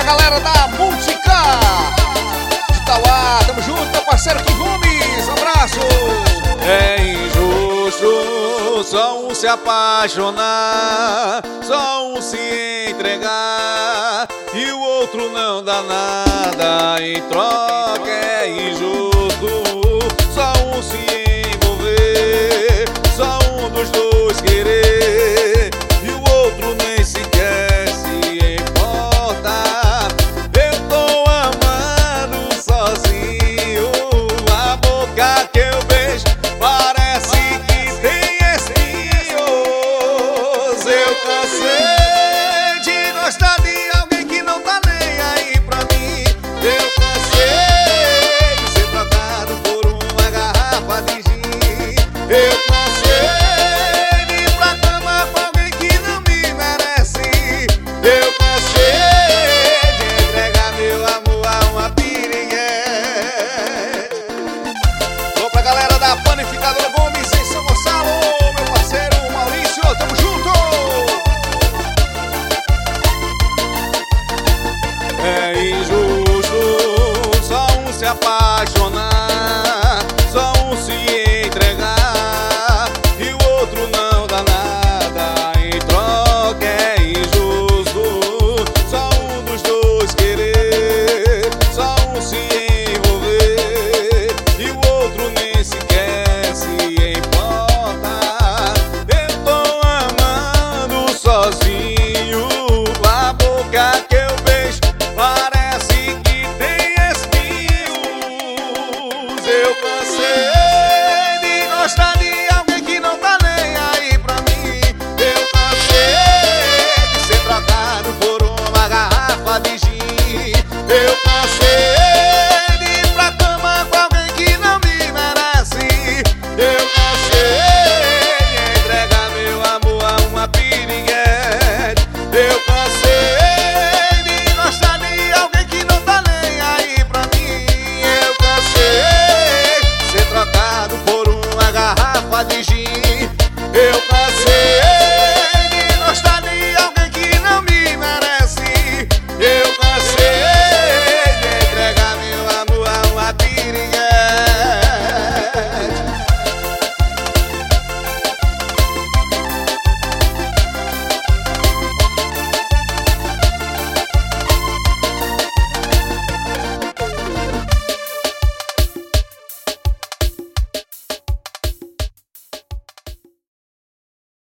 galera da Multicar de Tauá, tamo junto, meu parceiro Kim Gomes, um abraço. É injusto só um se apaixonar, só um se entregar e o outro não dá nada em troca.